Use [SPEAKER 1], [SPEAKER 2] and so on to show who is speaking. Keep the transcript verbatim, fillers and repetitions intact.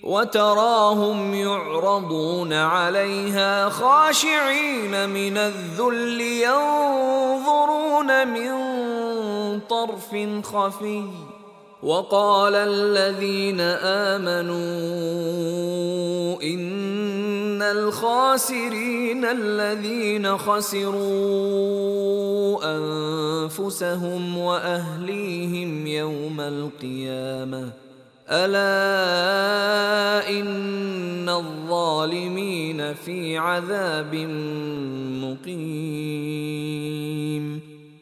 [SPEAKER 1] وتراهم يعرضون عليها خاشعين من الذل ينظرون من طرف خفي. وقال الذين آمنوا إن الخاسرين الذين خسروا أنفسهم وأهليهم يوم القيامة ألا إن الظالمين في عذاب مقيم.